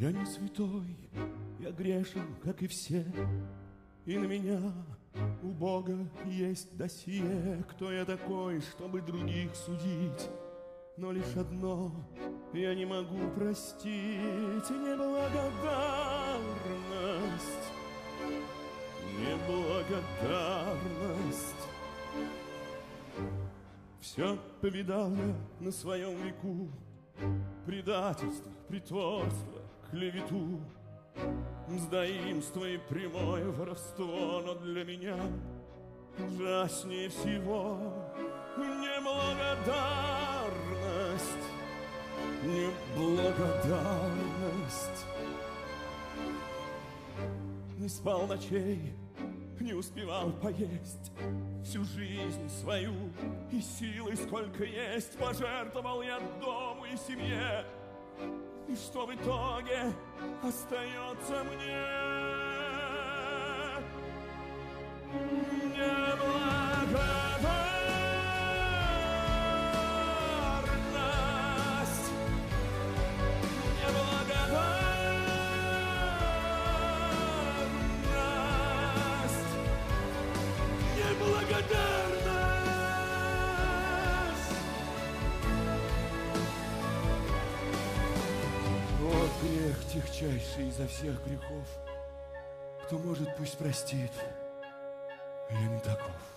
Я не святой, я грешен, как и все, и на меня у Бога есть досье. Кто я такой, чтобы других судить? Но лишь одно я не могу простить: неблагодарность, неблагодарность. Все повидал я на своем веку: предательство, притворство, клевету, мздоимство и прямое воровство. Но для меня ужаснее всего неблагодарность, неблагодарность. Не спал ночей, не успевал поесть, всю жизнь свою и силы сколько есть пожертвовал я дому и семье. И что в итоге остается мне? Неблагодарность, неблагодарность, неблагодарность. Вот грех тягчайший изо всех грехов. Кто может, пусть простит. Я не таков.